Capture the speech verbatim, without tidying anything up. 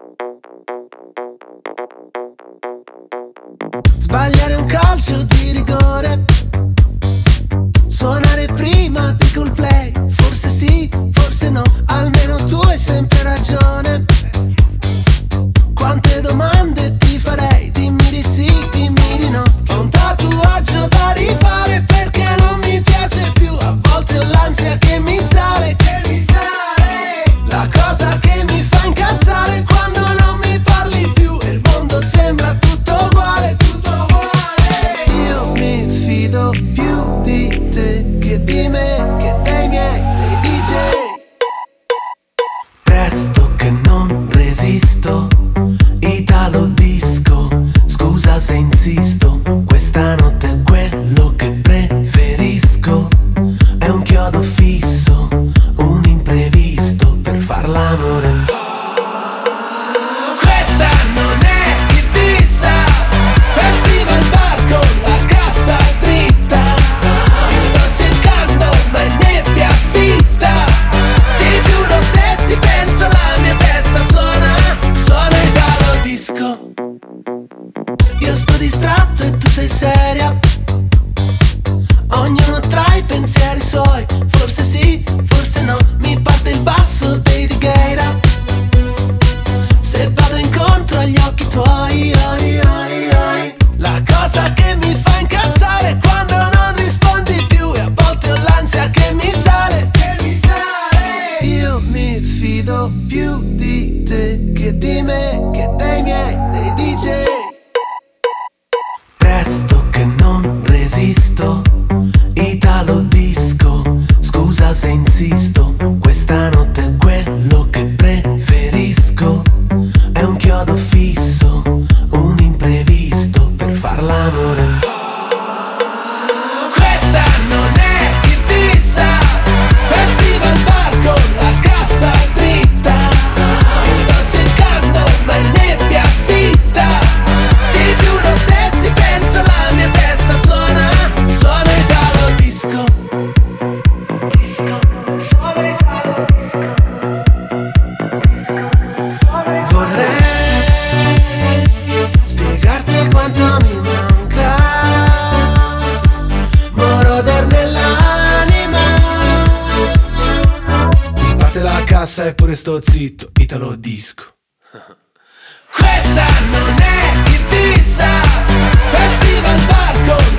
Sbagliare un calcio di rigore, suonare prima di Coldplay, forse sì, forse no, almeno tu hai sempre ragione. Quante domande ti farei, dimmi di sì, dimmi di no. Ho un tatuaggio da rifare perché non mi piace più, a volte ho l'ansia che mi sale, che mi sale. La cosa che mi fa incazzare quando non mi parli più e il mondo sembra tutto uguale, tutto uguale. Io mi fido più di te che di me, che dei miei, dei D J. Presto che non resisto, Italo disco, scusa se insisto, questa notte è quello che preferisco. È un chiodo fisso, un imprevisto per far l'amore. Questa non è Ibiza, festival bar con la cassa dritta. Ti sto cercando ma è nebbia fitta. Ti giuro se ti penso la mia testa suona, suona Italo disco. Io sto distratto e tu sei seria, ognuno tra i pensieri suoi, forse sì, forse no. Mi parte il basso dei Righeira, se vado incontro agli occhi tuoi, oi, oi, oi. La cosa che mi fa incazzare è quando non rispondi più e a volte ho l'ansia che mi sale, che mi sale. Io mi fido più di te che di me, che dei miei, dei D J. Presto che non resisto, Italo disco, scusa se insisto, questa notte è quello che preferisco. È un chiodo fisso, un imprevisto per far l'amore. Questa non è Ibiza, festival bar con la cassa dritta. Ti sto cercando ma è nebbia fitta. Ti giuro se ti penso la mia testa suona, suona Italo disco. Vorrei spiegarti quanto mi manca, moroder nell'anima. Mi parte la cassa e pure sto zitto, Italo disco. Questa non è Ibiza, festival bar con